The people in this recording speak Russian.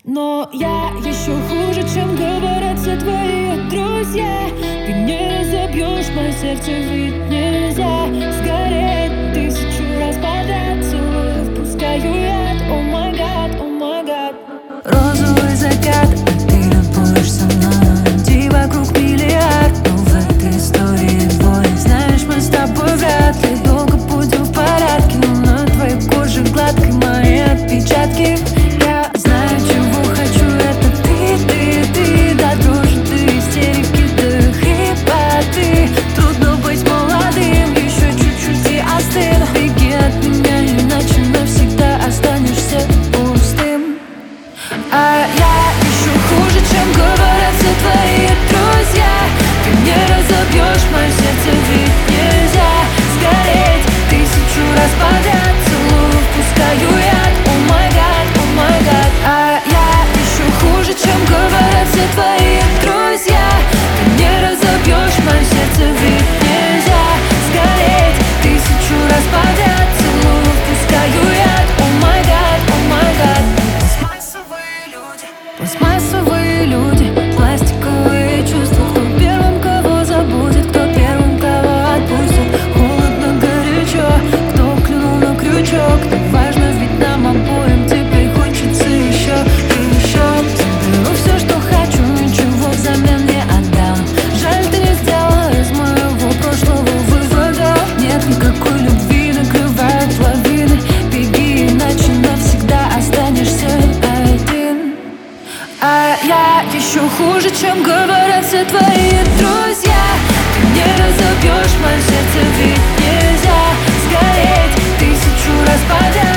Но я еще хуже, чем говорят все твои друзья. Ты не разобьешь мое сердце, ведь нельзя сгореть 1000 раз подряд. Целую, впускаю яд. О май гад, о май гад. Розовый закат, а ты любуешь со мной. Людей вокруг миллиард, но в этой истории двое. Знаешь, мы с тобой вряд ли долго будем в порядке, но на твоей коже гладкой мои отпечатки. Я знаю, чего хочу, это ты до дрожи, до истерики, до хрипоты. Трудно быть молодым, еще чуть-чуть и остыл. Беги от меня, иначе навсегда останешься пустым. А я еще хуже, чем говорят все твои друзья. Ты не разобьешь мое сердце, ведь нельзя сгореть 1000 раз подряд. Целую, впускаю яд. О май гад, о май гад. А я еще хуже, чем говорят все твои друзья. Ты не разобьешь мое сердце, ведь нельзя сгореть 1000 раз подряд. Целую, впускаю яд. О май гад, о май гад. Пластмассовые люди, пластиковые чувства. Кто первым кого забудет, кто первым кого отпустит. Холодно, горячо, кто клюнул на крючок. Так важно, ведь нам обоим теперь хочется еще и еще. Беру все, что хочу, ничего взамен не отдам. Жаль, ты не сделала из моего прошлого вывода. Нет никакой любви, накрывают лавины. Беги, иначе навсегда останешься один. А я еще хуже, чем говорят все твои друзья. Ты не разобьешь мое сердце, ведь нельзя сгореть 1000 раз подряд.